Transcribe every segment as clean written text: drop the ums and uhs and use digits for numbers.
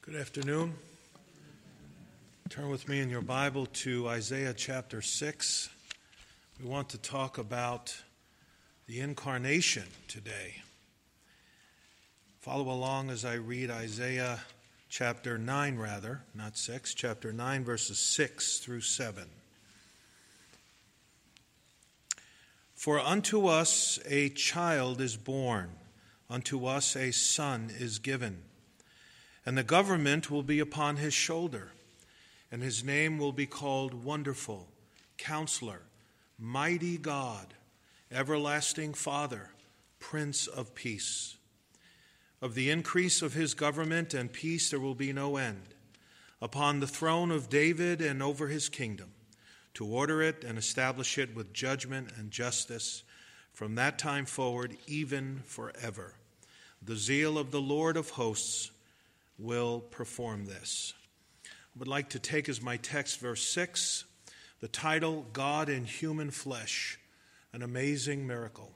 Good afternoon. Turn with me in your Bible to Isaiah chapter 6. We want to talk about the incarnation today. Follow along as I read Isaiah chapter 9, not 6, chapter 9, verses 6 through 7. For unto us a child is born, unto us a son is given. And the government will be upon his shoulder, and his name will be called Wonderful, Counselor, Mighty God, Everlasting Father, Prince of Peace. Of the increase of his government and peace there will be no end, upon the throne of David and over his kingdom, to order it and establish it with judgment and justice from that time forward, even forever. The zeal of the Lord of hosts will perform this. I would like to take as my text verse 6, the title, God in Human Flesh, an Amazing Miracle.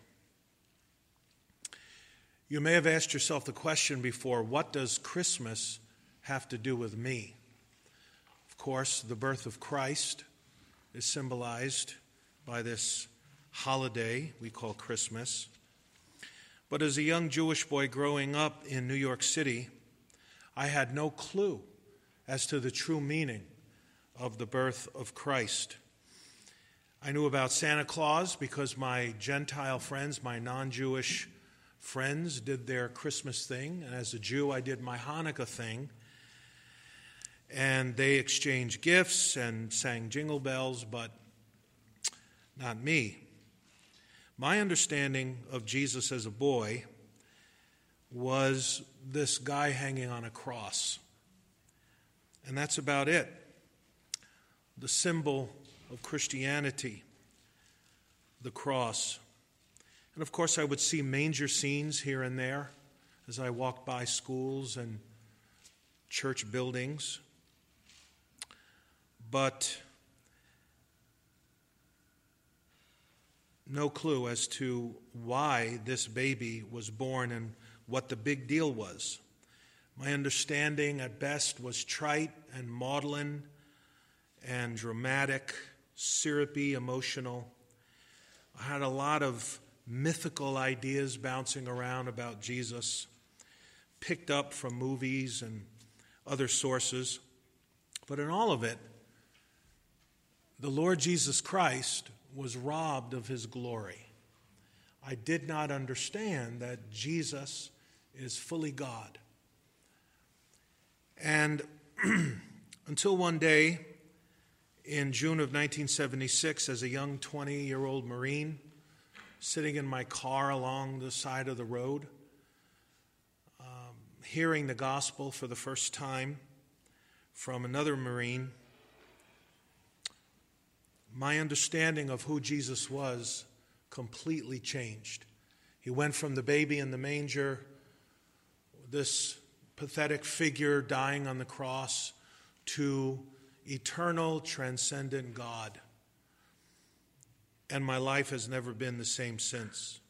You may have asked yourself the question before, what does Christmas have to do with me? Of course, the birth of Christ is symbolized by this holiday we call Christmas. But as a young Jewish boy growing up in New York City, I had no clue as to the true meaning of the birth of Christ. I knew about Santa Claus because my Gentile friends, my non-Jewish friends, did their Christmas thing, and as a Jew I did my Hanukkah thing, and they exchanged gifts and sang jingle bells, but not me. My understanding of Jesus as a boy was this guy hanging on a cross. And that's about it. The symbol of Christianity, the cross. And of course I would see manger scenes here and there as I walked by schools and church buildings. But no clue as to why this baby was born and what the big deal was. My understanding at best was trite and maudlin and dramatic, syrupy, emotional. I had a lot of mythical ideas bouncing around about Jesus, picked up from movies and other sources. But in all of it, the Lord Jesus Christ was robbed of his glory. I did not understand that Jesus is fully God. And until one day in June of 1976, as a young 20-year-old Marine, sitting in my car along the side of the road, hearing the gospel for the first time from another Marine, my understanding of who Jesus was completely changed. He went from the baby in the manger, this pathetic figure dying on the cross, to eternal, transcendent God. And my life has never been the same since.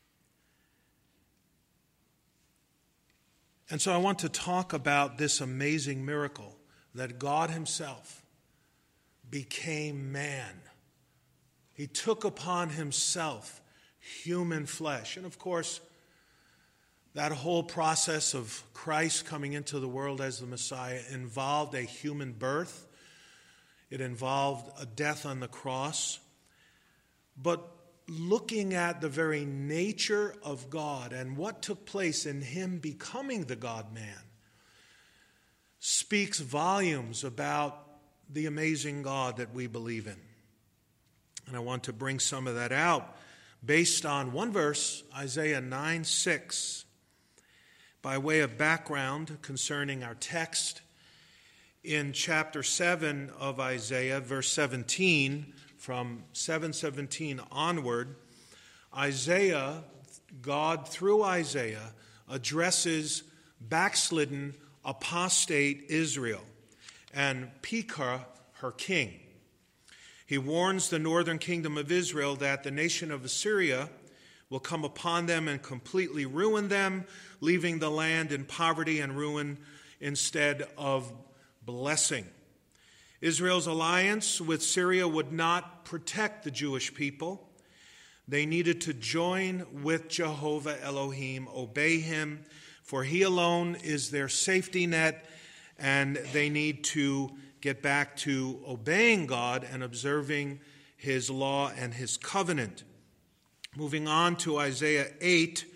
And so I want to talk about this amazing miracle that God himself became man. He took upon himself human flesh. And of course, that whole process of Christ coming into the world as the Messiah involved a human birth. It involved a death on the cross. But looking at the very nature of God and what took place in him becoming the God-man speaks volumes about the amazing God that we believe in. And I want to bring some of that out based on one verse, Isaiah 9:6. By way of background concerning our text, in chapter 7 of Isaiah, verse 17, from 7:17 onward, Isaiah, God through Isaiah, addresses backslidden, apostate Israel and Pekah, her king. He warns the northern kingdom of Israel that the nation of Assyria will come upon them and completely ruin them, leaving the land in poverty and ruin instead of blessing. Israel's alliance with Syria would not protect the Jewish people. They needed to join with Jehovah Elohim, obey him, for he alone is their safety net, and they need to get back to obeying God and observing his law and his covenant. Moving on to Isaiah 8,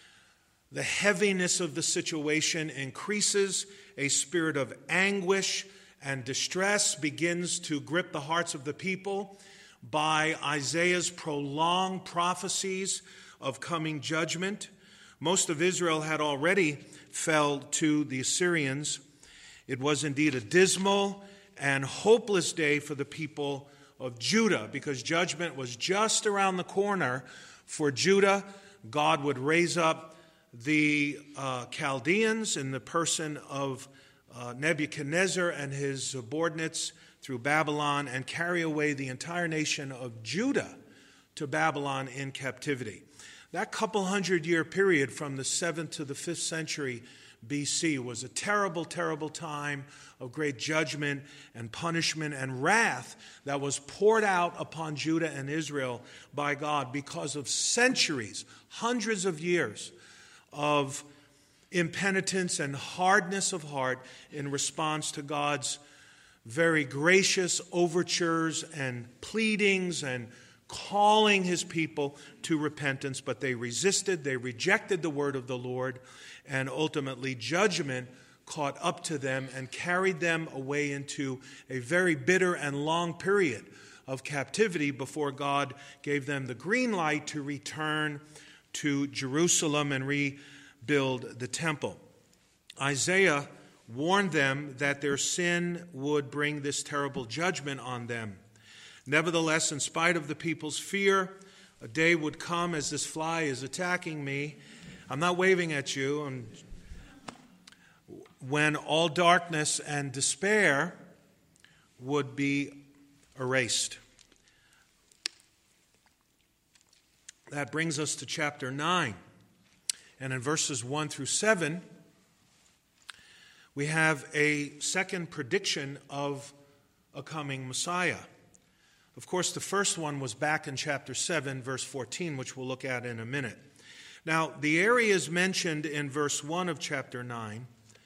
the heaviness of the situation increases. A spirit of anguish and distress begins to grip the hearts of the people by Isaiah's prolonged prophecies of coming judgment. Most of Israel had already fell to the Assyrians. It was indeed a dismal and hopeless day for the people of Judah, because judgment was just around the corner for Judah. God would raise up the Chaldeans in the person of Nebuchadnezzar and his subordinates through Babylon and carry away the entire nation of Judah to Babylon in captivity. That couple 100-year period from the 7th to the 5th century BC was a terrible, terrible time of great judgment and punishment and wrath that was poured out upon Judah and Israel by God because of centuries, hundreds of years of impenitence and hardness of heart in response to God's very gracious overtures and pleadings and calling his people to repentance. But they resisted, they rejected the word of the Lord, and ultimately judgment caught up to them and carried them away into a very bitter and long period of captivity before God gave them the green light to return to Jerusalem and rebuild the temple. Isaiah warned them that their sin would bring this terrible judgment on them. Nevertheless, in spite of the people's fear, a day would come, as this fly is attacking me. I'm not waving at you. When all darkness and despair would be erased. That brings us to chapter 9. And in verses 1 through 7, we have a second prediction of a coming Messiah. Of course, the first one was back in chapter 7, verse 14, which we'll look at in a minute. Now, the areas mentioned in verse 1 of chapter 9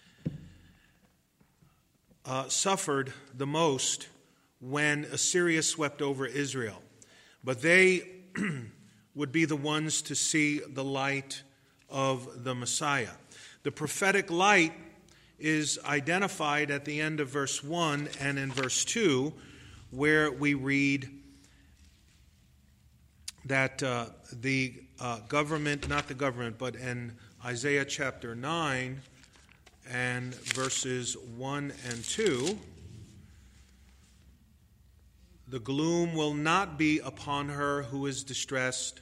suffered the most when Assyria swept over Israel. But they would be the ones to see the light of the Messiah. The prophetic light is identified at the end of verse 1 and in verse 2, where we read that the government, not the government, but in Isaiah chapter 9 and verses 1 and 2, the gloom will not be upon her who is distressed,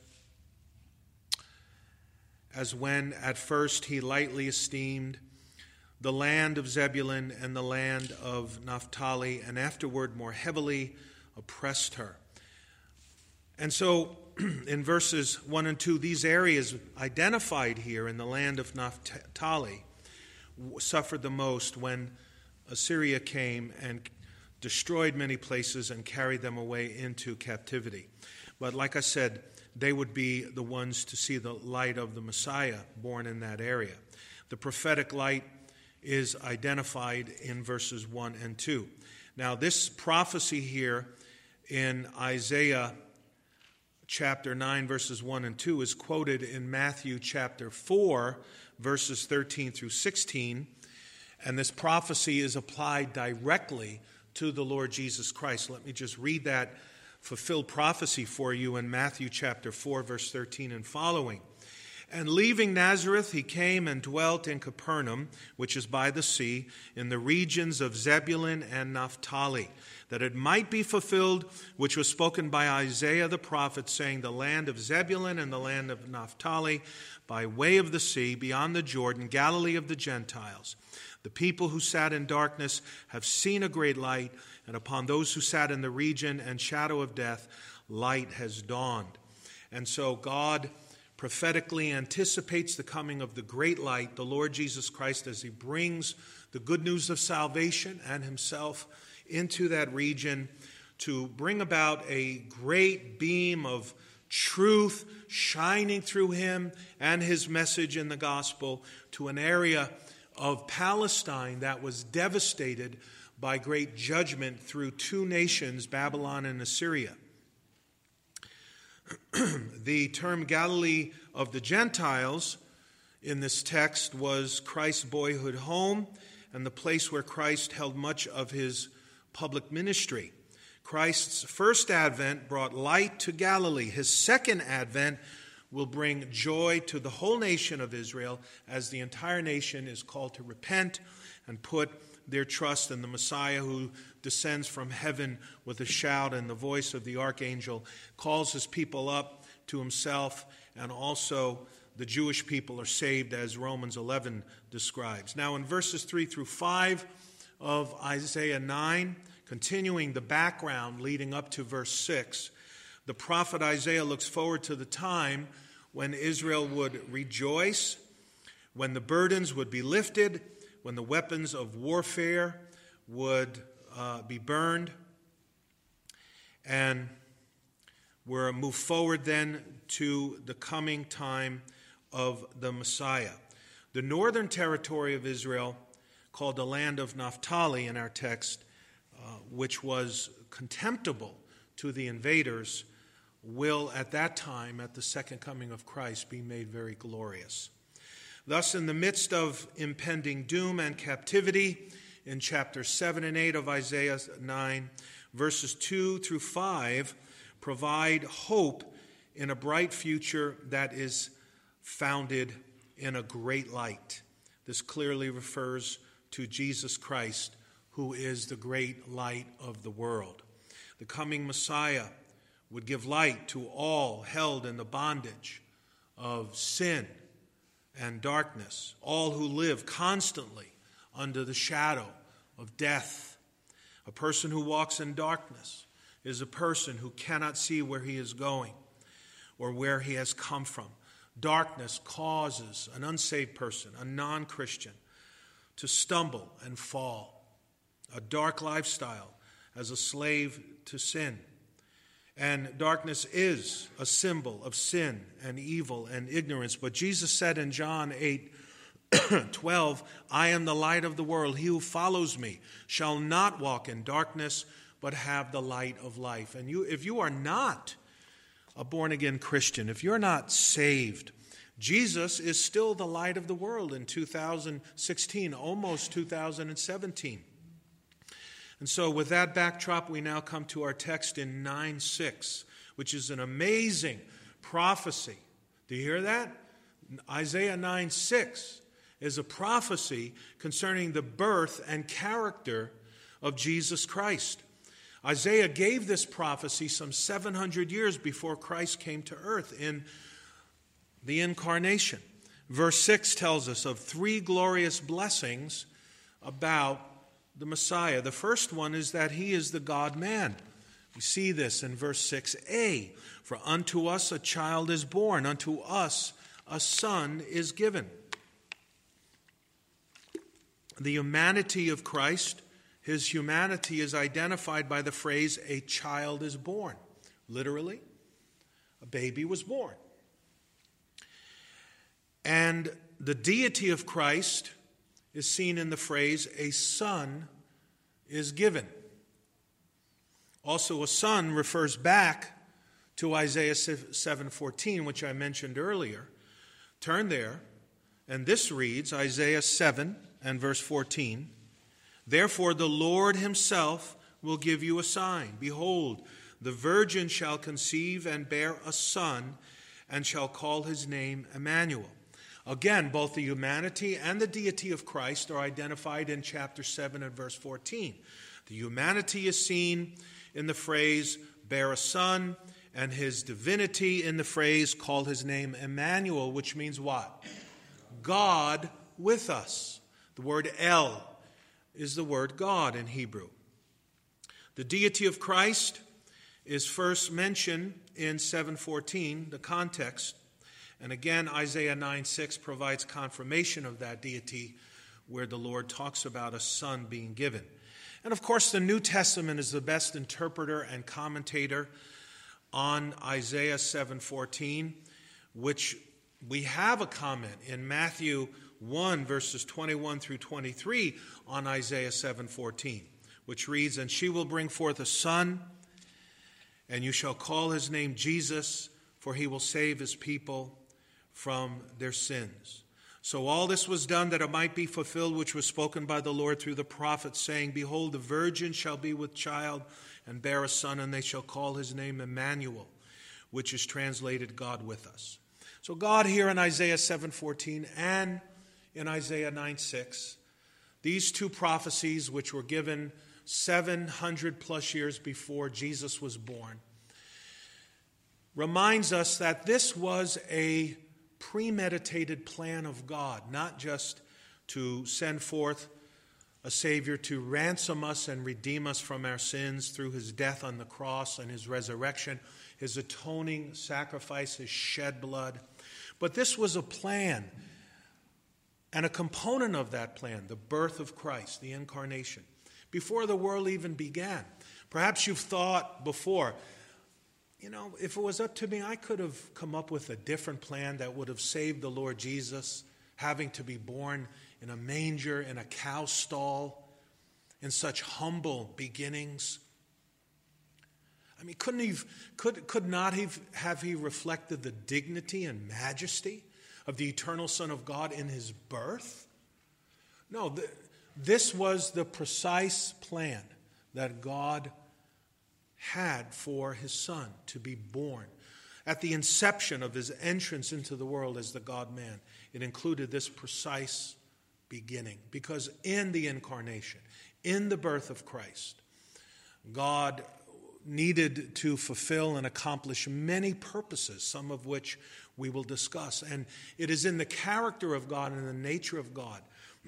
as when at first he lightly esteemed the land of Zebulun and the land of Naphtali, and afterward more heavily oppressed her. And so in verses 1 and 2, these areas identified here in the land of Naphtali suffered the most when Assyria came and destroyed many places and carried them away into captivity. But like I said, they would be the ones to see the light of the Messiah born in that area. The prophetic light is identified in verses 1 and 2. Now, this prophecy here in Isaiah chapter 9, verses 1 and 2 is quoted in Matthew chapter 4, verses 13 through 16. And this prophecy is applied directly to the Lord Jesus Christ. Let me just read that fulfilled prophecy for you in Matthew chapter 4, verse 13 and following. And leaving Nazareth, he came and dwelt in Capernaum, which is by the sea, in the regions of Zebulun and Naphtali, that it might be fulfilled, which was spoken by Isaiah the prophet, saying, the land of Zebulun and the land of Naphtali, by way of the sea, beyond the Jordan, Galilee of the Gentiles. The people who sat in darkness have seen a great light, and upon those who sat in the region and shadow of death, light has dawned. And so God prophetically anticipates the coming of the great light, the Lord Jesus Christ, as he brings the good news of salvation and himself into that region to bring about a great beam of truth shining through him and his message in the gospel to an area of Palestine that was devastated by great judgment through two nations, Babylon and Assyria. The term Galilee of the Gentiles in this text was Christ's boyhood home and the place where Christ held much of his public ministry. Christ's first advent brought light to Galilee. His second advent will bring joy to the whole nation of Israel as the entire nation is called to repent and put their trust in the Messiah who descends from heaven with a shout, and the voice of the archangel calls his people up to himself, and also the Jewish people are saved as Romans 11 describes. Now in verses 3 through 5 of Isaiah 9, continuing the background leading up to verse 6, the prophet Isaiah looks forward to the time when Israel would rejoice, when the burdens would be lifted, when the weapons of warfare would be burned. And we're moved forward then to the coming time of the Messiah. The northern territory of Israel, called the land of Naphtali in our text, which was contemptible to the invaders, will at that time, at the second coming of Christ, be made very glorious. Thus, in the midst of impending doom and captivity, in chapters 7 and 8 of Isaiah 9, verses 2 through 5 provide hope in a bright future that is founded in a great light. This clearly refers to Jesus Christ, who is the great light of the world. The coming Messiah would give light to all held in the bondage of sin and darkness, all who live constantly under the shadow of death. A person who walks in darkness is a person who cannot see where he is going or where he has come from. Darkness causes an unsaved person, a non-Christian, to stumble and fall. A dark lifestyle as a slave to sin. And darkness is a symbol of sin and evil and ignorance. But Jesus said in John 8:12, I am the light of the world. He who follows me shall not walk in darkness, but have the light of life. And if you are not a born-again Christian, if you're not saved, Jesus is still the light of the world in 2016, almost 2017. And so with that backdrop, we now come to our text in 9:6, which is an amazing prophecy. Do you hear that? Isaiah 9:6 is a prophecy concerning the birth and character of Jesus Christ. Isaiah gave this prophecy some 700 years before Christ came to earth in the incarnation. Verse 6 tells us of three glorious blessings about the Messiah. The first one is that he is the God-man. We see this in verse 6a. For unto us a child is born, unto us a son is given. The humanity of Christ, his humanity is identified by the phrase, a child is born. Literally, a baby was born. And the deity of Christ is seen in the phrase, a son is given. Also, a son refers back to Isaiah 7:14, which I mentioned earlier. Turn there, and this reads, Isaiah 7 and verse 14, Therefore the Lord himself will give you a sign. Behold, the virgin shall conceive and bear a son, and shall call his name Emmanuel. Again, both the humanity and the deity of Christ are identified in chapter 7 and verse 14. The humanity is seen in the phrase, bear a son, and his divinity in the phrase, call his name Emmanuel, which means what? God with us. The word El is the word God in Hebrew. The deity of Christ is first mentioned in 7:14, the context, And again, Isaiah 9:6 provides confirmation of that deity, where the Lord talks about a son being given. And of course, the New Testament is the best interpreter and commentator on Isaiah 7:14, which we have a comment in Matthew 1, verses 21 through 23 on Isaiah 7:14, which reads, "And she will bring forth a son, and you shall call his name Jesus, for he will save his people from their sins." So all this was done that it might be fulfilled, which was spoken by the Lord through the prophet, saying, "Behold, the virgin shall be with child and bear a son, and they shall call his name Emmanuel," which is translated God with us. So God here in Isaiah 7:14 and in Isaiah 9:6, these two prophecies which were given 700 plus years before Jesus was born, reminds us that this was a premeditated plan of God, not just to send forth a Savior to ransom us and redeem us from our sins through his death on the cross and his resurrection, his atoning sacrifice, his shed blood. But this was a plan, and a component of that plan, the birth of Christ, the incarnation, before the world even began. Perhaps you've thought before, if it was up to me, I could have come up with a different plan that would have saved the Lord Jesus having to be born in a manger, in a cow stall, in such humble beginnings. I mean, could not have he reflected the dignity and majesty of the eternal Son of God in his birth? No, this was the precise plan that God had for his Son to be born. At the inception of his entrance into the world as the God-man, it included this precise beginning. Because in the incarnation, in the birth of Christ, God needed to fulfill and accomplish many purposes, some of which we will discuss. And it is in the character of God and the nature of God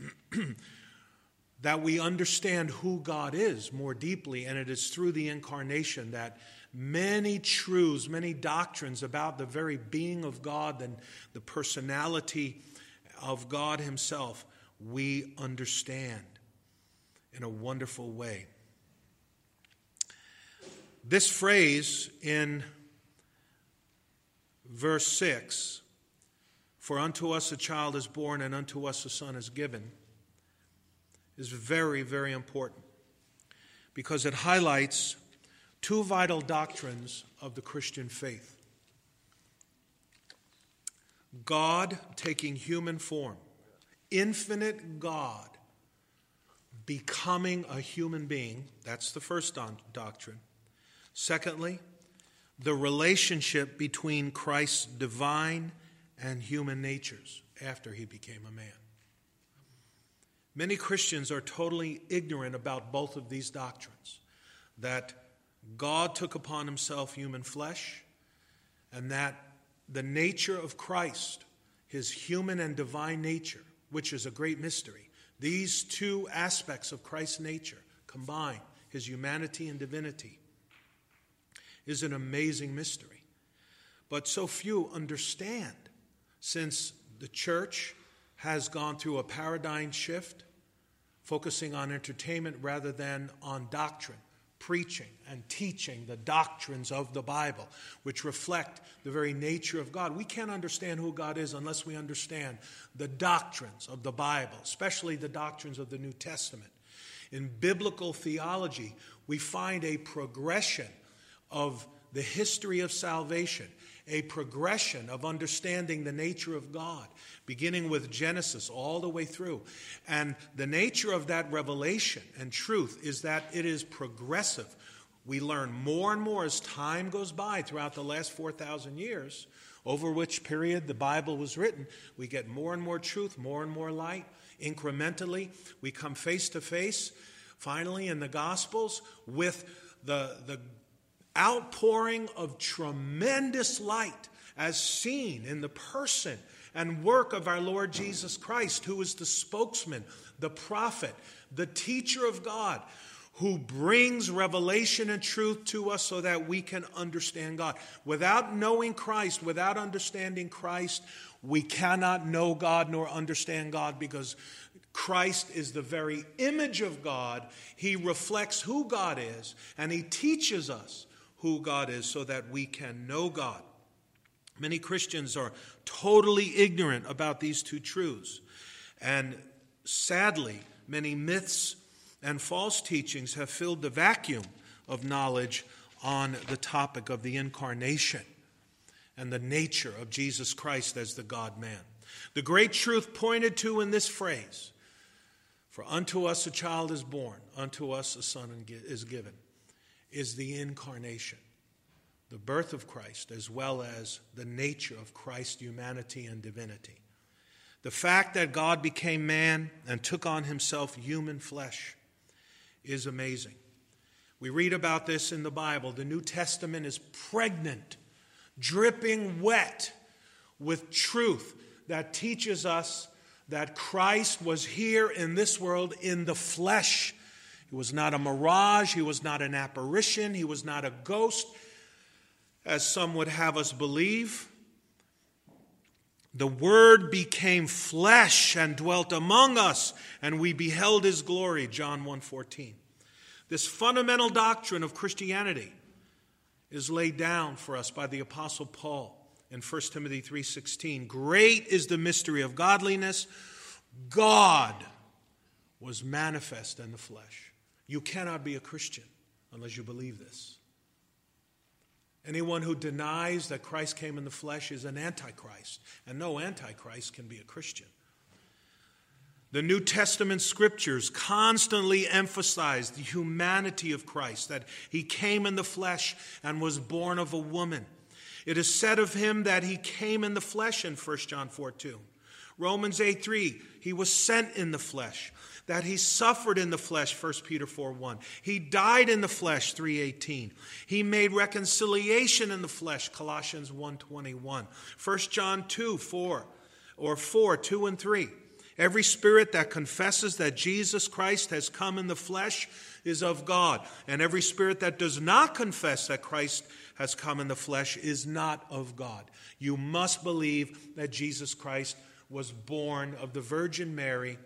that we understand who God is more deeply, and it is through the incarnation that many truths, many doctrines about the very being of God and the personality of God himself, we understand in a wonderful way. This phrase in verse 6, "For unto us a child is born and unto us a son is given," is very, very important because it highlights two vital doctrines of the Christian faith. God taking human form, infinite God becoming a human being, that's the first doctrine. Secondly, the relationship between Christ's divine and human natures after he became a man. Many Christians are totally ignorant about both of these doctrines, that God took upon himself human flesh, and that the nature of Christ, his human and divine nature, which is a great mystery, these two aspects of Christ's nature combined, his humanity and divinity, is an amazing mystery. But so few understand, since the church has gone through a paradigm shift, focusing on entertainment rather than on doctrine, preaching and teaching the doctrines of the Bible, which reflect the very nature of God. We can't understand who God is unless we understand the doctrines of the Bible, especially the doctrines of the New Testament. In biblical theology, we find a progression of the history of salvation, a progression of understanding the nature of God, beginning with Genesis all the way through. And the nature of that revelation and truth is that it is progressive. We learn more and more as time goes by throughout the last 4,000 years, over which period the Bible was written. We get more and more truth, more and more light. Incrementally, we come face to face, finally in the Gospels, with the outpouring of tremendous light as seen in the person and work of our Lord Jesus Christ, who is the spokesman, the prophet, the teacher of God, who brings revelation and truth to us so that we can understand God. Without knowing Christ, without understanding Christ, we cannot know God nor understand God, because Christ is the very image of God. He reflects who God is, and he teaches us who God is so that we can know God. Many Christians are totally ignorant about these two truths. And sadly, many myths and false teachings have filled the vacuum of knowledge on the topic of the incarnation and the nature of Jesus Christ as the God-man. The great truth pointed to in this phrase, "For unto us a child is born, unto us a son is given," is the incarnation, the birth of Christ, as well as the nature of Christ's humanity and divinity. The fact that God became man and took on himself human flesh is amazing. We read about this in the Bible. The New Testament is pregnant, dripping wet with truth that teaches us that Christ was here in this world in the flesh. He was not a mirage. He was not an apparition. He was not a ghost, as some would have us believe. The Word became flesh and dwelt among us, and we beheld his glory, John 1:14. This fundamental doctrine of Christianity is laid down for us by the Apostle Paul in 1 Timothy 3:16. Great is the mystery of godliness. God was manifest in the flesh. You cannot be a Christian unless you believe this. Anyone who denies that Christ came in the flesh is an antichrist, and no antichrist can be a Christian. The New Testament scriptures constantly emphasize the humanity of Christ, that he came in the flesh and was born of a woman. It is said of him that he came in the flesh in 1 John 4:2. Romans 8:3, he was sent in the flesh. That he suffered in the flesh, 1 Peter 4:1. He died in the flesh, 3:18. He made reconciliation in the flesh, Colossians 1:21. 1 John 2:4, or 4:2 and 3. Every spirit that confesses that Jesus Christ has come in the flesh is of God. And every spirit that does not confess that Christ has come in the flesh is not of God. You must believe that Jesus Christ was born of the Virgin Mary,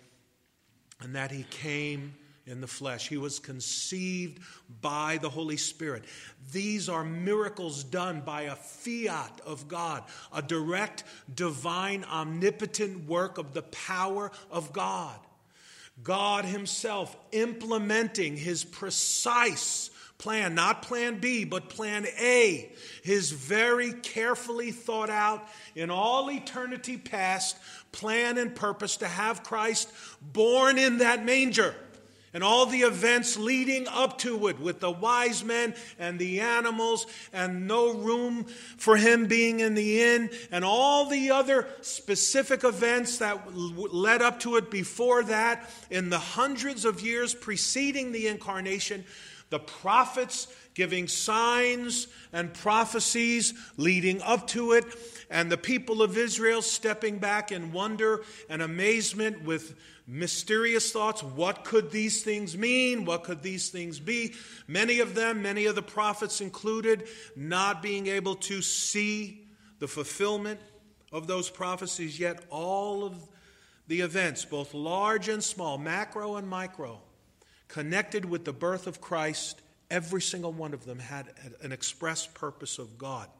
and that he came in the flesh. He was conceived by the Holy Spirit. These are miracles done by a fiat of God, a direct, divine, omnipotent work of the power of God. God himself implementing his precise plan, not plan B, but plan A, his very carefully thought out, in all eternity past, plan and purpose to have Christ born in that manger. And all the events leading up to it, with the wise men and the animals and no room for him being in the inn, and all the other specific events that led up to it before that, in the hundreds of years preceding the incarnation, the prophets giving signs and prophecies leading up to it, and the people of Israel stepping back in wonder and amazement with mysterious thoughts. What could these things mean? What could these things be? Many of them, many of the prophets included, not being able to see the fulfillment of those prophecies, yet all of the events, both large and small, macro and micro, connected with the birth of Christ, every single one of them had an express purpose of God.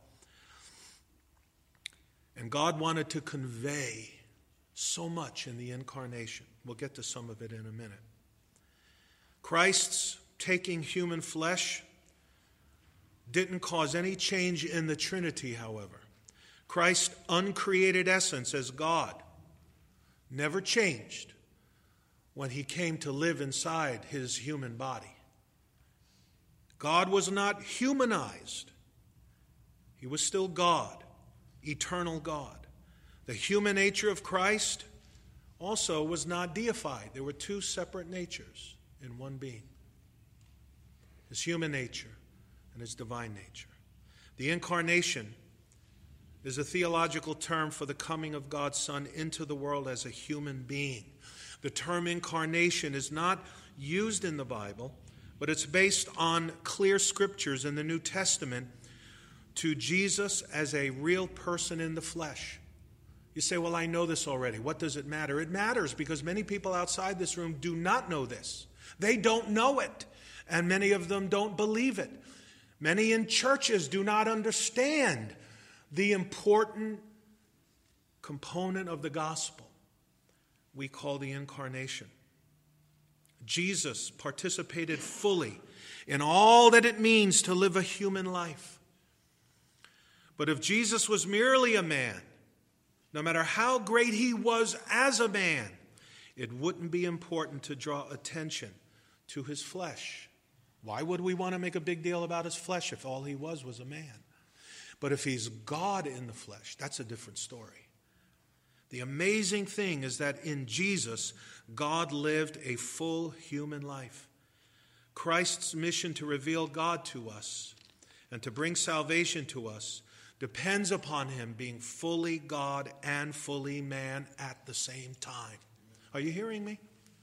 And God wanted to convey so much in the incarnation. We'll get to some of it in a minute. Christ's taking human flesh didn't cause any change in the Trinity, however. Christ's uncreated essence as God never changed when he came to live inside his human body. God was not humanized. He was still God, eternal God. The human nature of Christ also was not deified. There were two separate natures in one being: his human nature and his divine nature. The incarnation is a theological term for the coming of God's Son into the world as a human being. The term incarnation is not used in the Bible, but it's based on clear scriptures in the New Testament to Jesus as a real person in the flesh. You say, well, I know this already. What does it matter? It matters because many people outside this room do not know this. They don't know it, and many of them don't believe it. Many in churches do not understand the important component of the gospel we call the incarnation. Jesus participated fully in all that it means to live a human life. But if Jesus was merely a man, no matter how great he was as a man, it wouldn't be important to draw attention to his flesh. Why would we want to make a big deal about his flesh if all he was a man? But if he's God in the flesh, that's a different story. The amazing thing is that in Jesus, God lived a full human life. Christ's mission to reveal God to us and to bring salvation to us depends upon him being fully God and fully man at the same time. Are you hearing me?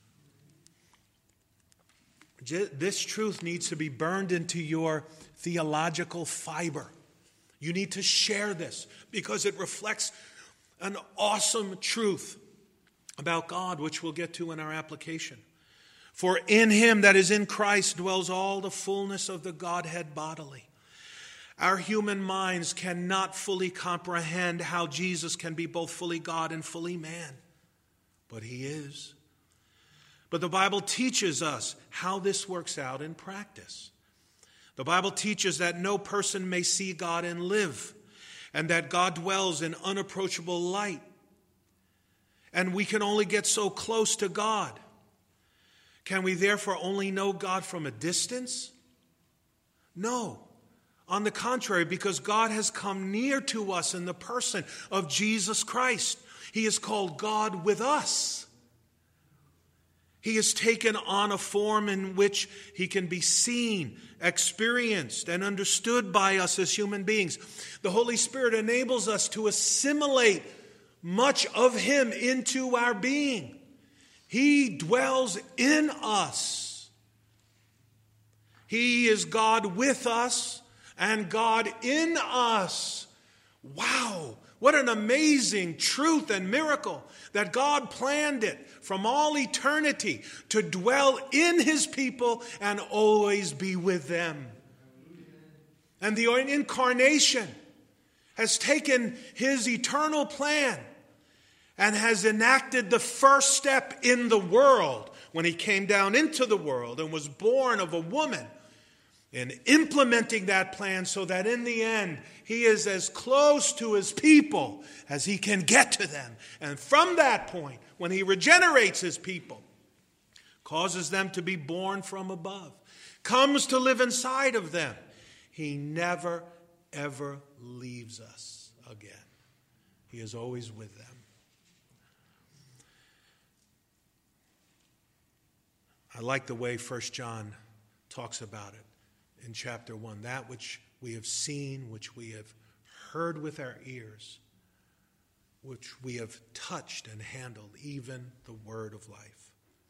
This truth needs to be burned into your theological fiber. You need to share this because it reflects an awesome truth about God, which we'll get to in our application. For in him, that is in Christ, dwells all the fullness of the Godhead bodily. Our human minds cannot fully comprehend how Jesus can be both fully God and fully man. But he is. But the Bible teaches us how this works out in practice. The Bible teaches that no person may see God and live, and that God dwells in unapproachable light. And we can only get so close to God. Can we therefore only know God from a distance? No. On the contrary, because God has come near to us in the person of Jesus Christ. He is called God with us. He has taken on a form in which he can be seen, experienced, and understood by us as human beings. The Holy Spirit enables us to assimilate much of him into our being. He dwells in us. He is God with us and God in us. Wow, what an amazing truth and miracle that God planned it from all eternity to dwell in his people and always be with them. And the incarnation has taken his eternal plan and has enacted the first step in the world when he came down into the world and was born of a woman, in implementing that plan so that in the end he is as close to his people as he can get to them. And from that point, when he regenerates his people, causes them to be born from above, comes to live inside of them, he never, ever leaves us again. He is always with them. I like the way 1 John talks about it in chapter 1. That which we have seen, which we have heard with our ears, which we have touched and handled, even the word of life.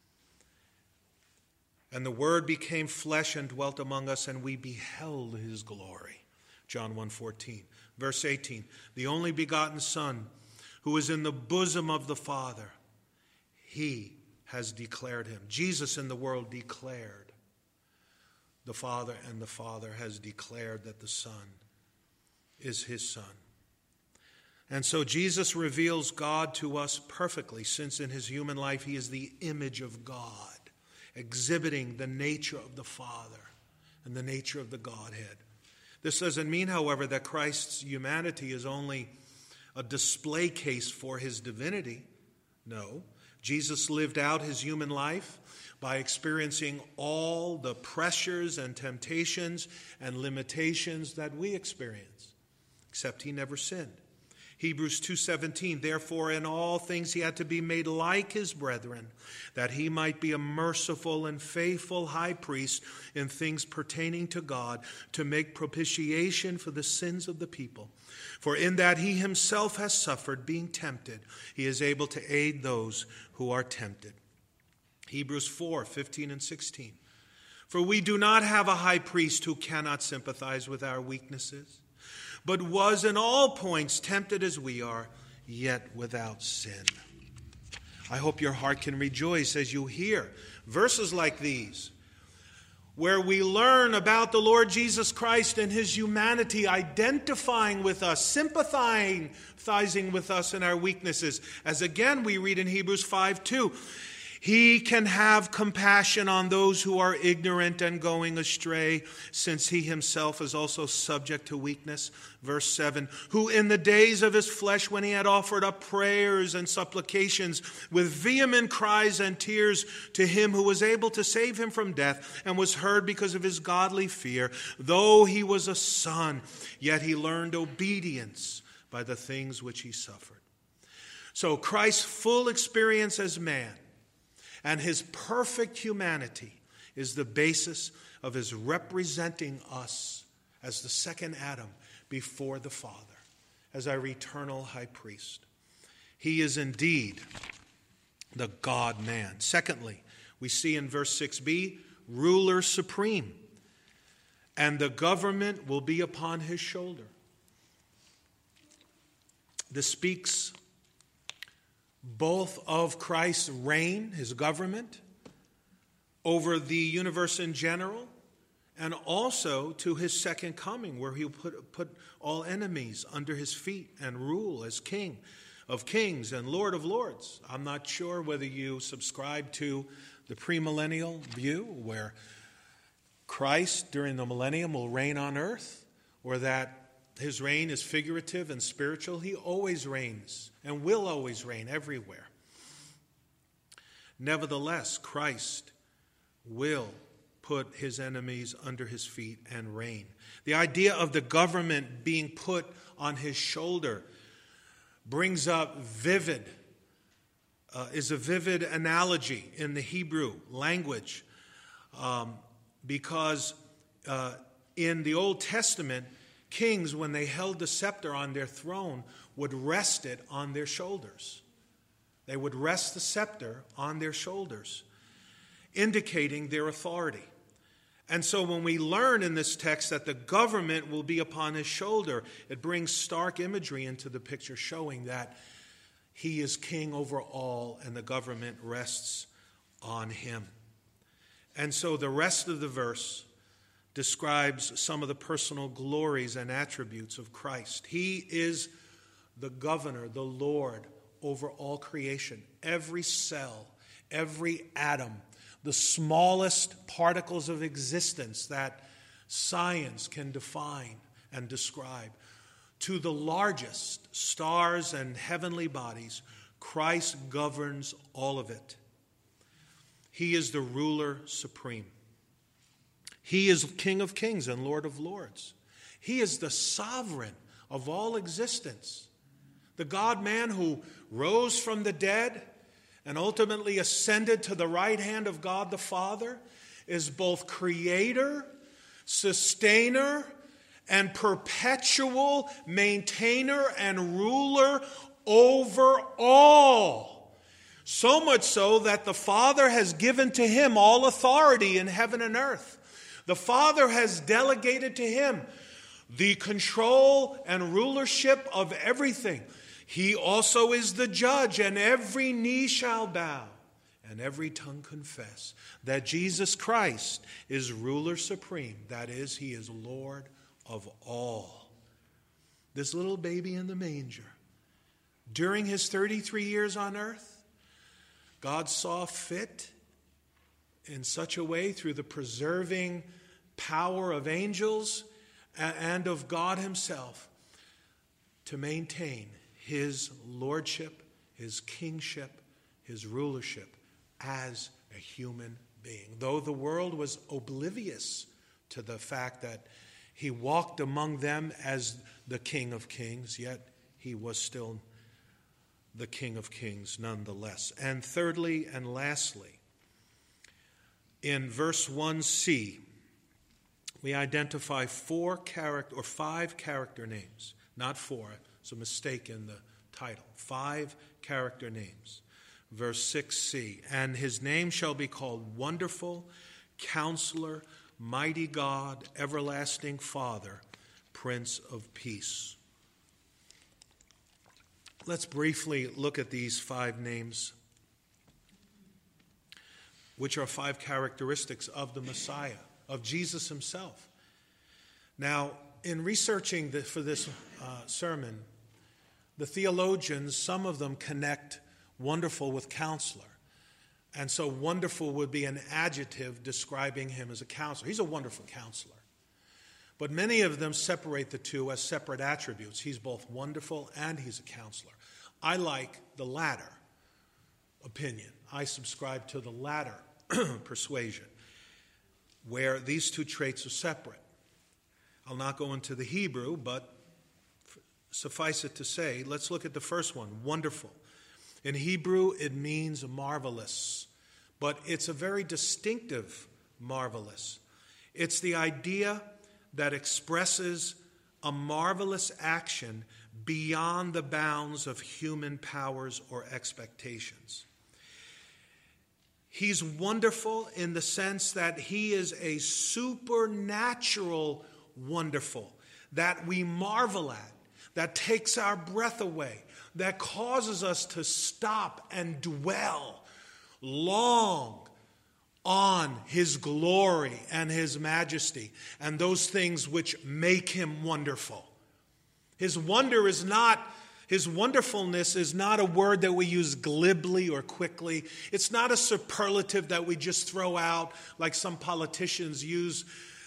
And the word became flesh and dwelt among us, and we beheld his glory. John 1:14. Verse 18. The only begotten Son, who is in the bosom of the Father, he has declared him. Jesus in the world declared the Father, and the Father has declared that the Son is his Son. And so Jesus reveals God to us perfectly, since in his human life he is the image of God, exhibiting the nature of the Father and the nature of the Godhead. This doesn't mean, however, that Christ's humanity is only a display case for his divinity. No. Jesus lived out his human life by experiencing all the pressures and temptations and limitations that we experience, except he never sinned. Hebrews 2:17, therefore in all things he had to be made like his brethren, that he might be a merciful and faithful high priest in things pertaining to God, to make propitiation for the sins of the people. For in that he himself has suffered, being tempted, he is able to aid those who are tempted. Hebrews 4:15 and 16. For we do not have a high priest who cannot sympathize with our weaknesses, but was in all points tempted as we are, yet without sin. I hope your heart can rejoice as you hear verses like these, where we learn about the Lord Jesus Christ and his humanity, identifying with us, sympathizing with us in our weaknesses. As again we read in Hebrews 5:2, he can have compassion on those who are ignorant and going astray, since he himself is also subject to weakness. Verse 7, who in the days of his flesh, when he had offered up prayers and supplications with vehement cries and tears to him who was able to save him from death, and was heard because of his godly fear, though he was a son, yet he learned obedience by the things which he suffered. So Christ's full experience as man and his perfect humanity is the basis of his representing us as the second Adam before the Father, as our eternal high priest. He is indeed the God-man. Secondly, we see in verse 6b, ruler supreme, and the government will be upon his shoulder. This speaks both of Christ's reign, his government, over the universe in general, and also to his second coming, where he'll put all enemies under his feet and rule as King of kings and Lord of lords. I'm not sure whether you subscribe to the premillennial view, where Christ during the millennium will reign on earth, or that his reign is figurative and spiritual. He always reigns and will always reign everywhere. Nevertheless, Christ will put his enemies under his feet and reign. The idea of the government being put on his shoulder brings up is a vivid analogy in the Hebrew language, because in the Old Testament, kings, when they held the scepter on their throne, would rest it on their shoulders. They would rest the scepter on their shoulders, indicating their authority. And so when we learn in this text that the government will be upon his shoulder, it brings stark imagery into the picture, showing that he is king over all and the government rests on him. And so the rest of the verse describes some of the personal glories and attributes of Christ. He is the governor, the Lord over all creation. Every cell, every atom, the smallest particles of existence that science can define and describe, to the largest stars and heavenly bodies, Christ governs all of it. He is the ruler supreme. He is King of kings and Lord of lords. He is the sovereign of all existence. The God-man who rose from the dead and ultimately ascended to the right hand of God the Father is both creator, sustainer, and perpetual maintainer and ruler over all. So much so that the Father has given to him all authority in heaven and earth. The Father has delegated to him the control and rulership of everything. He also is the judge, and every knee shall bow and every tongue confess that Jesus Christ is ruler supreme. That is, he is Lord of all. This little baby in the manger, during his 33 years on earth, God saw fit in such a way, through the preserving power of angels and of God himself, to maintain his lordship, his kingship, his rulership as a human being. Though the world was oblivious to the fact that he walked among them as the King of Kings, yet he was still the King of Kings nonetheless. And thirdly and lastly, in verse 1c, we identify five character names. Not four, it's a mistake in the title. 5 character names. Verse 6c, and his name shall be called Wonderful, Counselor, Mighty God, Everlasting Father, Prince of Peace. Let's briefly look at these 5 names, which are 5 characteristics of the Messiah, of Jesus himself. Now, in researching for this sermon, the theologians, some of them connect wonderful with counselor. And so wonderful would be an adjective describing him as a counselor. He's a wonderful counselor. But many of them separate the two as separate attributes. He's both wonderful and he's a counselor. I like the latter opinion. I subscribe to the latter persuasion, where these two traits are separate. I'll not go into the Hebrew, but suffice it to say, let's look at the first one, wonderful. In Hebrew, it means marvelous, but it's a very distinctive marvelous. It's the idea that expresses a marvelous action beyond the bounds of human powers or expectations. He's wonderful in the sense that he is a supernatural wonderful that we marvel at, that takes our breath away, that causes us to stop and dwell long on his glory and his majesty and those things which make him wonderful. His wonderfulness is not a word that we use glibly or quickly. It's not a superlative that we just throw out like some politicians use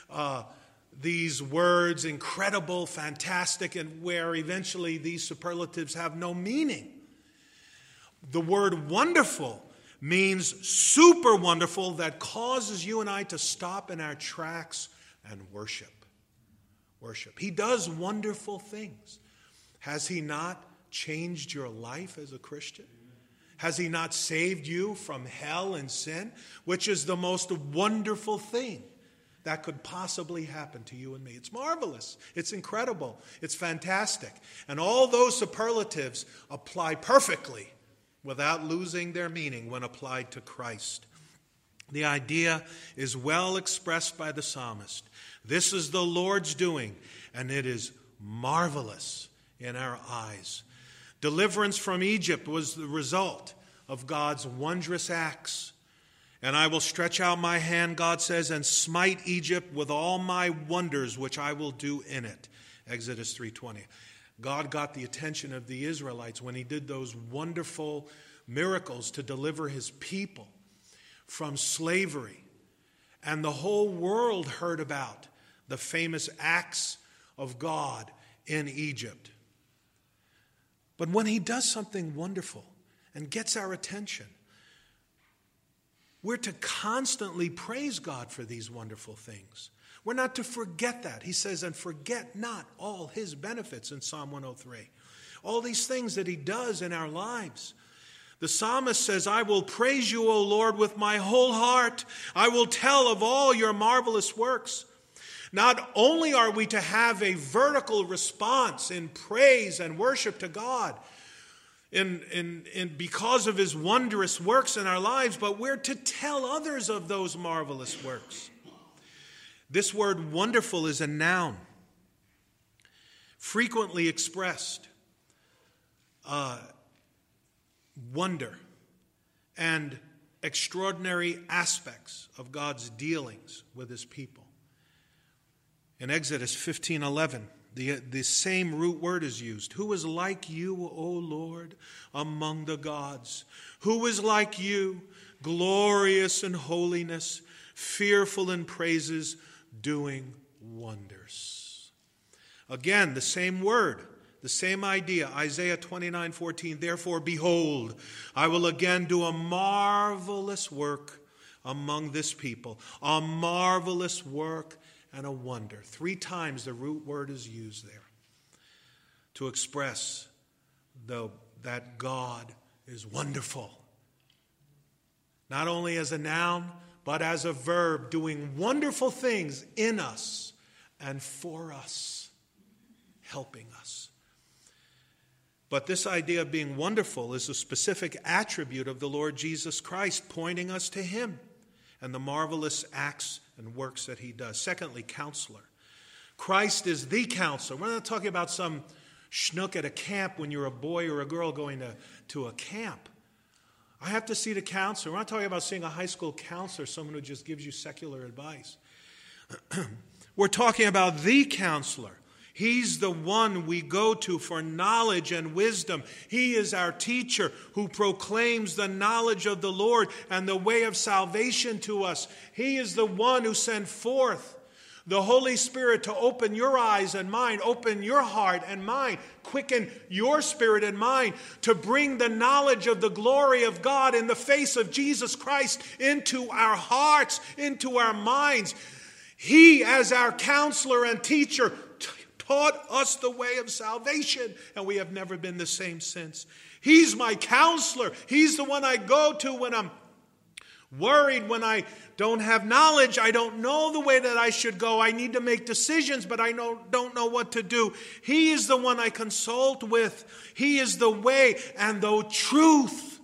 these words, incredible, fantastic, and where eventually these superlatives have no meaning. The word wonderful means super wonderful that causes you and I to stop in our tracks and worship. Worship. He does wonderful things. Has he not changed your life as a Christian? Has he not saved you from hell and sin, which is the most wonderful thing that could possibly happen to you and me? It's marvelous. It's incredible. It's fantastic. And all those superlatives apply perfectly without losing their meaning when applied to Christ. The idea is well expressed by the psalmist. This is the Lord's doing, and it is marvelous in our eyes. Deliverance from Egypt was the result of God's wondrous acts. And I will stretch out my hand, God says, and smite Egypt with all my wonders, which I will do in it. Exodus 3:20. God got the attention of the Israelites when he did those wonderful miracles to deliver his people from slavery. And the whole world heard about the famous acts of God in Egypt. But when he does something wonderful and gets our attention, we're to constantly praise God for these wonderful things. We're not to forget that. He says, and forget not all his benefits in Psalm 103. All these things that he does in our lives. The psalmist says, I will praise you, O Lord, with my whole heart. I will tell of all your marvelous works. Not only are we to have a vertical response in praise and worship to God because of his wondrous works in our lives, but we're to tell others of those marvelous works. This word wonderful is a noun, frequently expressed wonder and extraordinary aspects of God's dealings with his people. In Exodus 15:11, the same root word is used. Who is like you, O Lord, among the gods? Who is like you, glorious in holiness, fearful in praises, doing wonders? Again, the same word, the same idea. Isaiah 29:14. Therefore, behold, I will again do a marvelous work among this people, a marvelous work and a wonder. 3 times the root word is used there to express that God is wonderful. Not only as a noun, but as a verb, doing wonderful things in us and for us, helping us. But this idea of being wonderful is a specific attribute of the Lord Jesus Christ, pointing us to him and the marvelous acts and works that he does. Secondly, counselor. Christ is the counselor. We're not talking about some schnook at a camp when you're a boy or a girl going to a camp. I have to see the counselor. We're not talking about seeing a high school counselor, someone who just gives you secular advice. We're talking about the counselor. He's the one we go to for knowledge and wisdom. He is our teacher who proclaims the knowledge of the Lord and the way of salvation to us. He is the one who sent forth the Holy Spirit to open your eyes and mind, open your heart and mind, quicken your spirit and mind, to bring the knowledge of the glory of God in the face of Jesus Christ into our hearts, into our minds. He, as our counselor and teacher, taught us the way of salvation, and we have never been the same since. He's my counselor. He's the one I go to when I'm worried, when I don't have knowledge. I don't know the way that I should go. I need to make decisions, but I don't know what to do. He is the one I consult with. He is the way and the truth.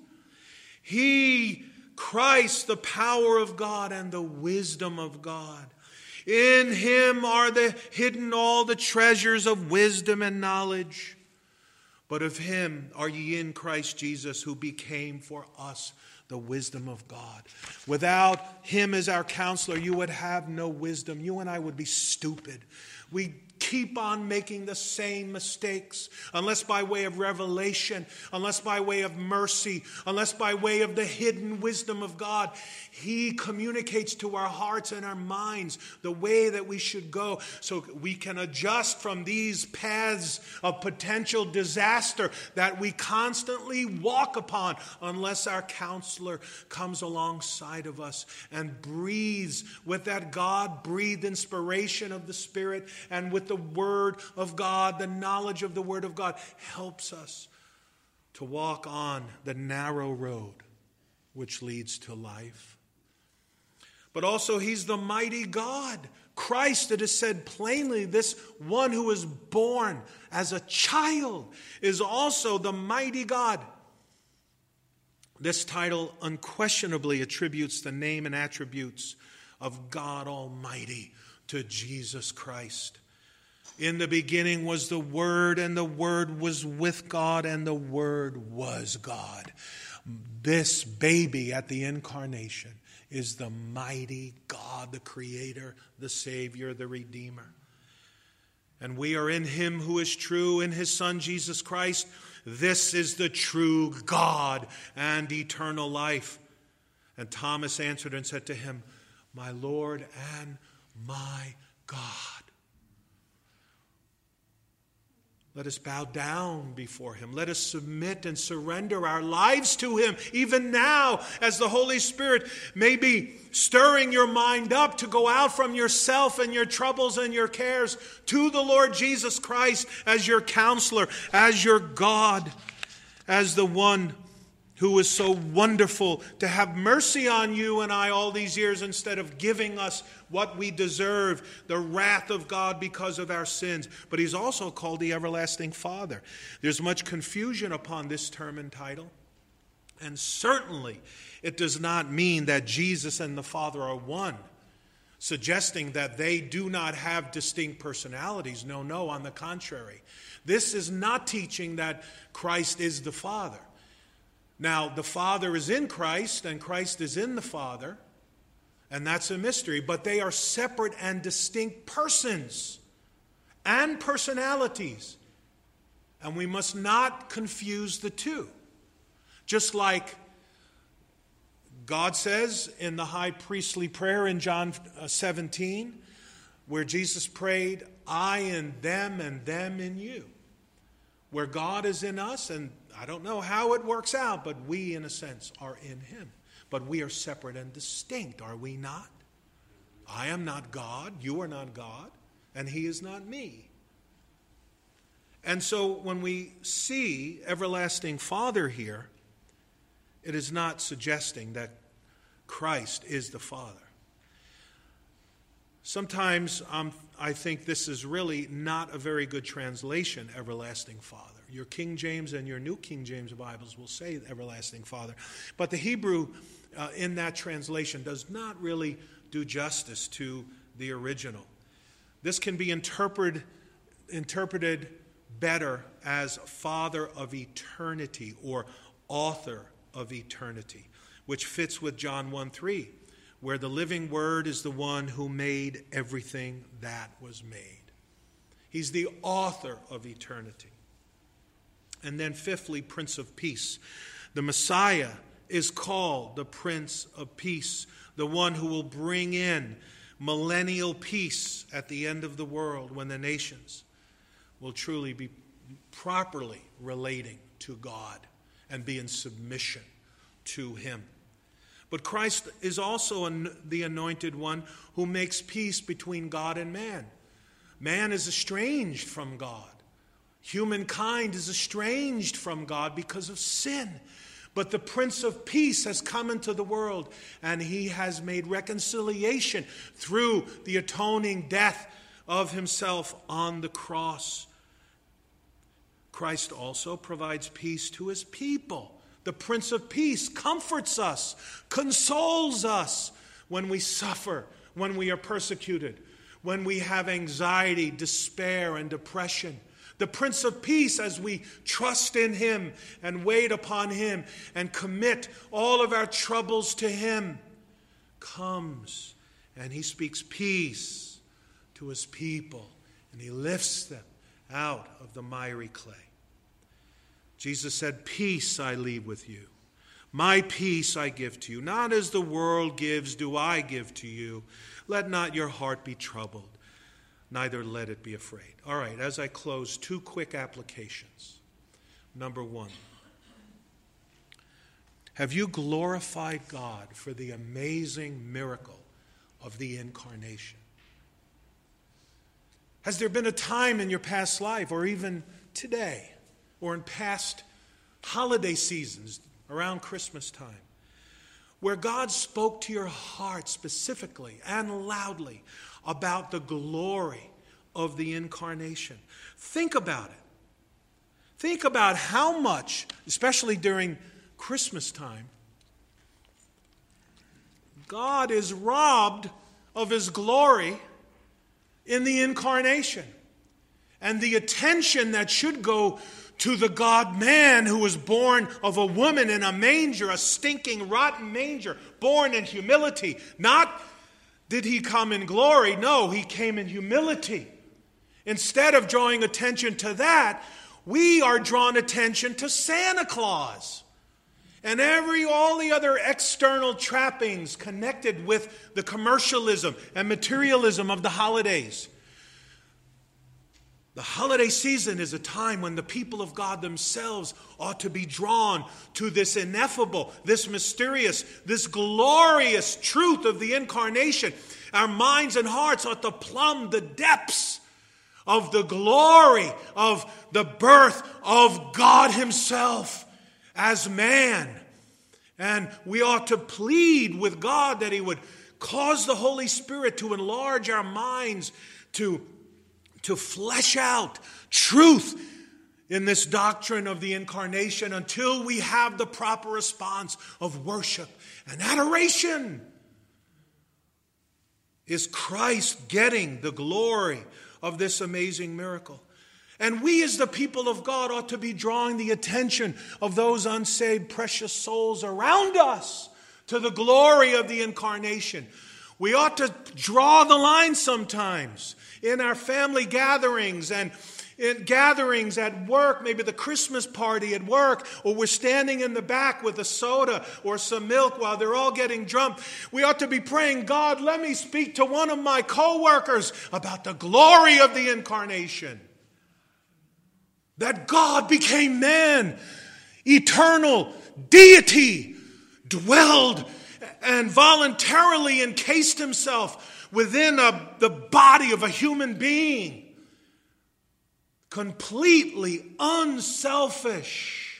He, Christ, the power of God and the wisdom of God. In him are hidden all the treasures of wisdom and knowledge. But of him are ye in Christ Jesus, who became for us the wisdom of God. Without him as our counselor, you would have no wisdom. You and I would be stupid. We keep on making the same mistakes, unless by way of revelation, unless by way of mercy, unless by way of the hidden wisdom of God. He communicates to our hearts and our minds the way that we should go, so we can adjust from these paths of potential disaster that we constantly walk upon, unless our counselor comes alongside of us and breathes with that God-breathed inspiration of the Spirit, and with the Word of God, the knowledge of the Word of God, helps us to walk on the narrow road which leads to life. But also, he's the mighty God. Christ, it is said plainly, this one who is born as a child is also the mighty God. This title unquestionably attributes the name and attributes of God Almighty to Jesus Christ. In the beginning was the Word, and the Word was with God, and the Word was God. This baby at the incarnation is the mighty God, the Creator, the Savior, the Redeemer. And we are in him who is true, in his Son Jesus Christ. This is the true God and eternal life. And Thomas answered and said to him, my Lord and my God. Let us bow down before him. Let us submit and surrender our lives to him, even now, as the Holy Spirit may be stirring your mind up to go out from yourself and your troubles and your cares to the Lord Jesus Christ as your counselor, as your God, as the one who is so wonderful to have mercy on you and I all these years, instead of giving us what we deserve, the wrath of God because of our sins. But he's also called the Everlasting Father. There's much confusion upon this term and title. And certainly it does not mean that Jesus and the Father are one, suggesting that they do not have distinct personalities. No, on the contrary. This is not teaching that Christ is the Father. Now, the Father is in Christ, and Christ is in the Father, and that's a mystery. But they are separate and distinct persons and personalities, and we must not confuse the two. Just like God says in the high priestly prayer in John 17, where Jesus prayed, I in them and them in you. Where God is in us, and I don't know how it works out, but we, in a sense, are in him. But we are separate and distinct, are we not? I am not God, you are not God, and he is not me. And so when we see Everlasting Father here, it is not suggesting that Christ is the Father. Sometimes I think this is really not a very good translation, Everlasting Father. Your King James and your New King James Bibles will say Everlasting Father. But the Hebrew in that translation does not really do justice to the original. This can be interpreted better as Father of eternity or author of eternity, which fits with John 1:3, where the living Word is the one who made everything that was made. He's the author of eternity. And then fifthly, Prince of Peace. The Messiah is called the Prince of Peace, the one who will bring in millennial peace at the end of the world when the nations will truly be properly relating to God and be in submission to Him. But Christ is also the anointed one who makes peace between God and man. Man is estranged from God. Humankind is estranged from God because of sin. But the Prince of Peace has come into the world, and He has made reconciliation through the atoning death of Himself on the cross. Christ also provides peace to His people. The Prince of Peace comforts us, consoles us when we suffer, when we are persecuted, when we have anxiety, despair, and depression. The Prince of Peace, as we trust in Him and wait upon Him and commit all of our troubles to Him, comes and He speaks peace to His people, and He lifts them out of the miry clay. Jesus said, "Peace I leave with you. My peace I give to you. Not as the world gives do I give to you. Let not your heart be troubled, neither let it be afraid." All right, as I close, 2 quick applications. Number 1, have you glorified God for the amazing miracle of the incarnation? Has there been a time in your past life, or even today, or in past holiday seasons around Christmas time, where God spoke to your heart specifically and loudly about the glory of the incarnation? Think about it. Think about how much, especially during Christmas time, God is robbed of His glory in the incarnation. And the attention that should go to the God-man who was born of a woman in a manger, a stinking, rotten manger, born in humility. Not did He come in glory. No, He came in humility. Instead of drawing attention to that, we are drawn attention to Santa Claus and all the other external trappings connected with the commercialism and materialism of the holidays. The holiday season is a time when the people of God themselves ought to be drawn to this ineffable, this mysterious, this glorious truth of the incarnation. Our minds and hearts ought to plumb the depths of the glory of the birth of God Himself as man. And we ought to plead with God that He would cause the Holy Spirit to enlarge our minds to flesh out truth in this doctrine of the incarnation until we have the proper response of worship and adoration. Is Christ getting the glory of this amazing miracle? And we as the people of God ought to be drawing the attention of those unsaved precious souls around us to the glory of the incarnation. We ought to draw the line sometimes in our family gatherings and in gatherings at work, maybe the Christmas party at work, or we're standing in the back with a soda or some milk while they're all getting drunk. We ought to be praying, God, let me speak to one of my co-workers about the glory of the incarnation. That God became man, eternal deity, dwelled and voluntarily encased Himself within the body of a human being. Completely unselfish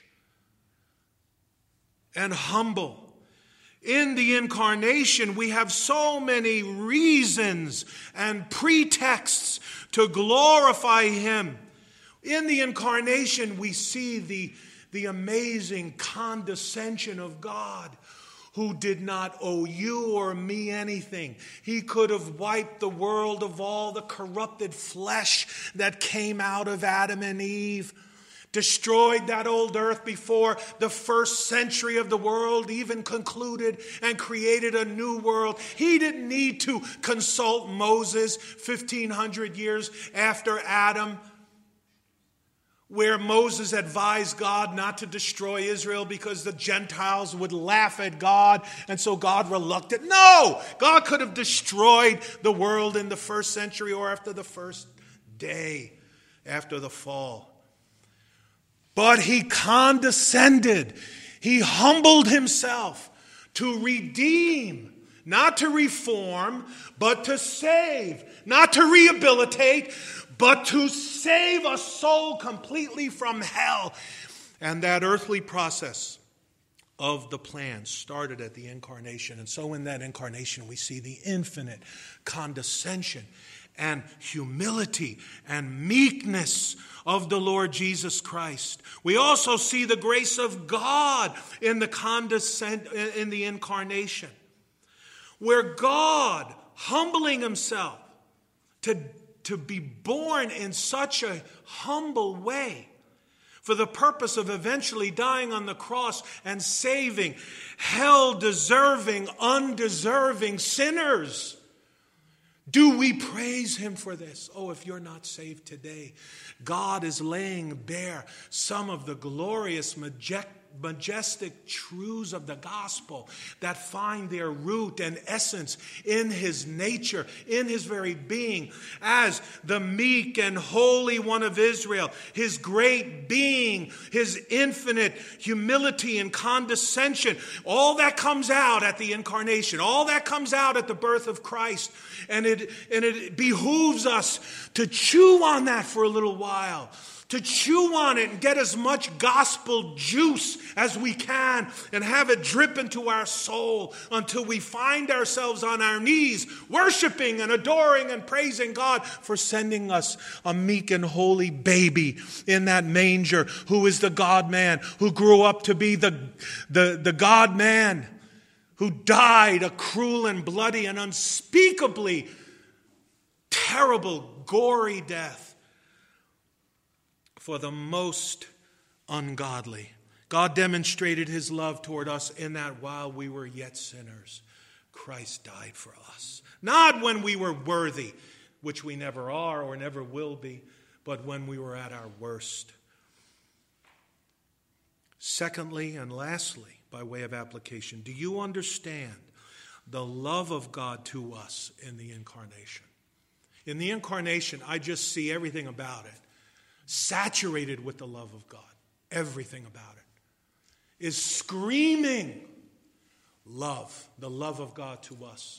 and humble. In the incarnation, we have so many reasons and pretexts to glorify Him. In the incarnation, we see the amazing condescension of God, who did not owe you or me anything. He could have wiped the world of all the corrupted flesh that came out of Adam and Eve, destroyed that old earth before the first century of the world even concluded, and created a new world. He didn't need to consult Moses 1,500 years after Adam, where Moses advised God not to destroy Israel because the Gentiles would laugh at God, and so God reluctant. No! God could have destroyed the world in the first century or after the first day after the fall. But he condescended. He humbled himself to redeem, not to reform, but to save, not to rehabilitate, but to save a soul completely from hell. And that earthly process of the plan started at the incarnation. And so in that incarnation, we see the infinite condescension and humility and meekness of the Lord Jesus Christ. We also see the grace of God in the incarnation, where God, humbling himself to be born in such a humble way for the purpose of eventually dying on the cross and saving hell-deserving, undeserving sinners. Do we praise him for this? Oh, if you're not saved today, God is laying bare some of the glorious, majestic truths of the gospel that find their root and essence in his nature, in his very being, as the meek and holy one of Israel, his great being, his infinite humility and condescension. All that comes out at the incarnation, all that comes out at the birth of Christ. And it behooves us to chew on that for a little while, to chew on it and get as much gospel juice as we can and have it drip into our soul until we find ourselves on our knees worshiping and adoring and praising God for sending us a meek and holy baby in that manger, who is the God-man, who grew up to be the God-man, who died a cruel and bloody and unspeakably terrible, gory death for the most ungodly. God demonstrated his love toward us in that while we were yet sinners, Christ died for us. Not when we were worthy, which we never are or never will be, but when we were at our worst. Secondly and lastly, by way of application, do you understand the love of God to us in the incarnation? In the incarnation, I just see everything about it saturated with the love of God. Everything about it is screaming love, the love of God to us.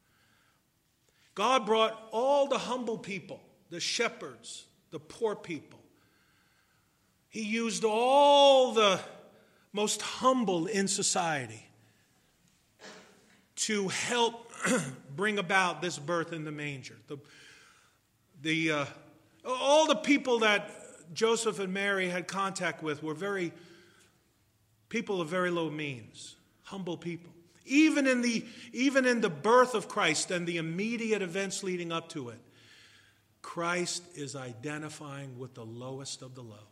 God brought all the humble people, the shepherds, the poor people. He used all the most humble in society to help bring about this birth in the manger. All the people that Joseph and Mary had contact with were people of very low means, humble people. Even in the birth of Christ and the immediate events leading up to it, Christ is identifying with the lowest of the low,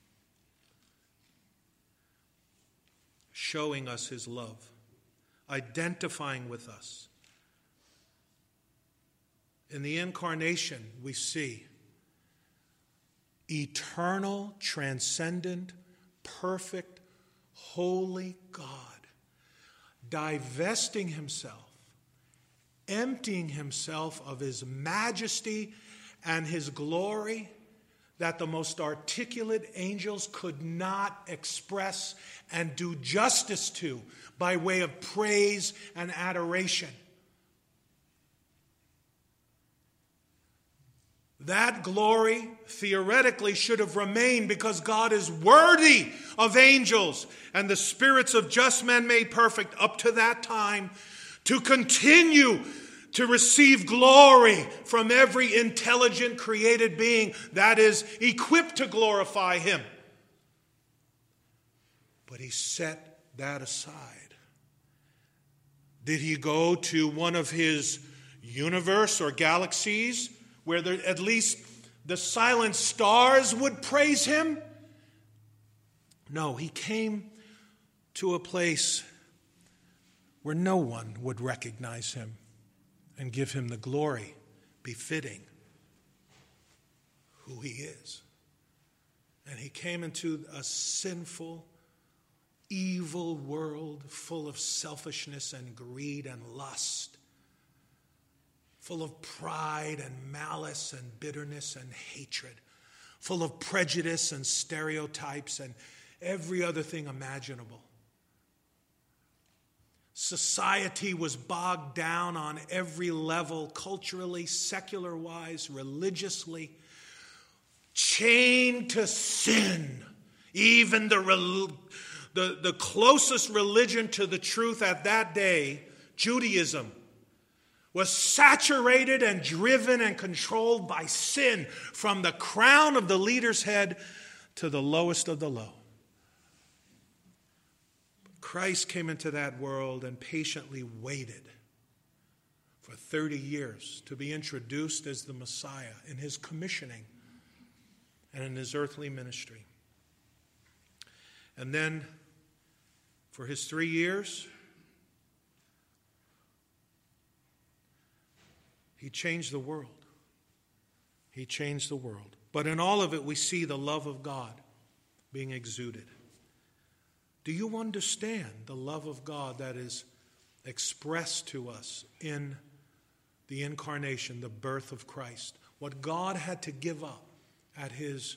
showing us his love, identifying with us. In the incarnation, we see eternal, transcendent, perfect, holy God divesting himself, emptying himself of his majesty and his glory that the most articulate angels could not express and do justice to by way of praise and adoration. That glory theoretically should have remained because God is worthy of angels and the spirits of just men made perfect up to that time to continue to receive glory from every intelligent created being that is equipped to glorify him. But he set that aside Did he go to one of his universe or galaxies where at least the silent stars would praise him? No, he came to a place where no one would recognize him and give him the glory befitting who he is. And he came into a sinful, evil world full of selfishness and greed and lust, full of pride and malice and bitterness and hatred, full of prejudice and stereotypes and every other thing imaginable. Society was bogged down on every level, culturally, secular-wise, religiously, chained to sin. Even the closest religion to the truth at that day, Judaism, was saturated and driven and controlled by sin from the crown of the leader's head to the lowest of the low. Christ came into that world and patiently waited for 30 years to be introduced as the Messiah in his commissioning and in his earthly ministry. And then, for his 3 years, he changed the world. He changed the world. But in all of it, we see the love of God being exuded. Do you understand the love of God that is expressed to us in the incarnation, the birth of Christ? What God had to give up at his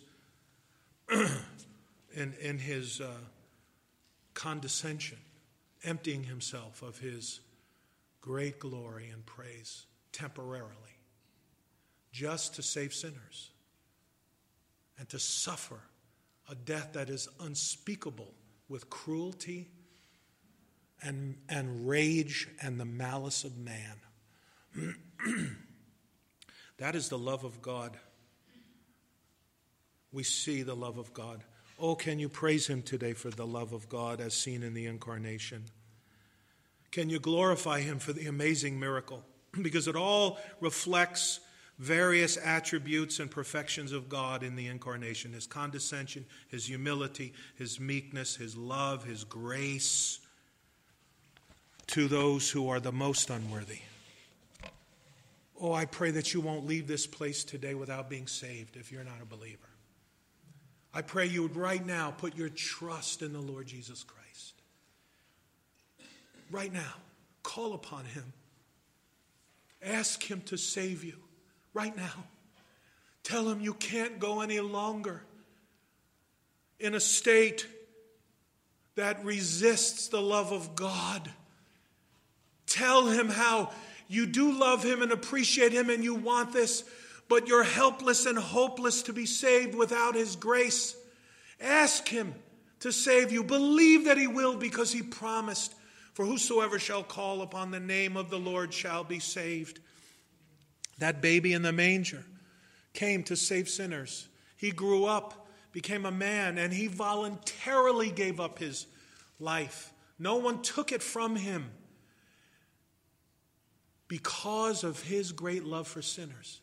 in his condescension, emptying himself of his great glory and praise temporarily, just to save sinners and to suffer a death that is unspeakable with cruelty and rage and the malice of man. That is the love of God. We see the love of God. Oh, can you praise him today for the love of God as seen in the incarnation? Can you glorify him for the amazing miracle? Because it all reflects various attributes and perfections of God in the incarnation. His condescension, his humility, his meekness, his love, his grace to those who are the most unworthy. Oh, I pray that you won't leave this place today without being saved if you're not a believer. I pray you would right now put your trust in the Lord Jesus Christ. Right now, call upon him. Ask him to save you. Right now. Tell him you can't go any longer in a state that resists the love of God. Tell him how you do love him and appreciate him and you want this, but you're helpless and hopeless to be saved without his grace. Ask him to save you. Believe that he will, because he promised, for whosoever shall call upon the name of the Lord shall be saved. That baby in the manger came to save sinners. He grew up, became a man, and he voluntarily gave up his life. No one took it from him because of his great love for sinners.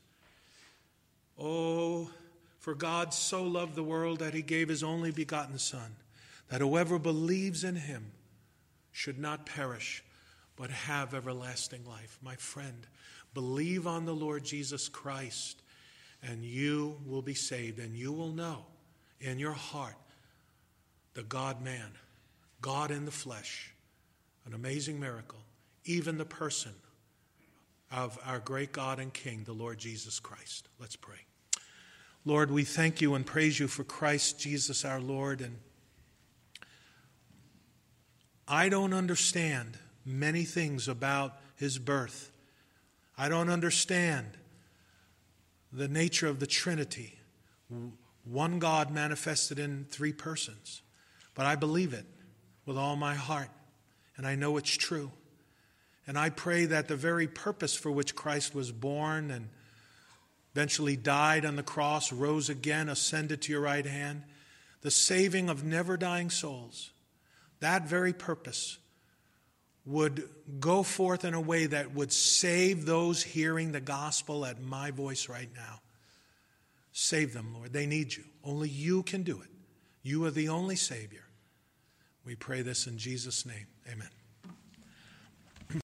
Oh, for God so loved the world that he gave his only begotten Son, that whoever believes in him should not perish, but have everlasting life. My friend, believe on the Lord Jesus Christ, and you will be saved, and you will know in your heart the God-man, God in the flesh, an amazing miracle, even the person of our great God and King, the Lord Jesus Christ. Let's pray. Lord, we thank you and praise you for Christ Jesus our Lord. And I don't understand many things about his birth. I don't understand the nature of the Trinity, one God manifested in three persons. But I believe it with all my heart, and I know it's true. And I pray that the very purpose for which Christ was born and eventually died on the cross, rose again, ascended to your right hand, the saving of never-dying souls, that very purpose would go forth in a way that would save those hearing the gospel at my voice right now. Save them, Lord. They need you. Only you can do it. You are the only Savior. We pray this in Jesus' name. Amen.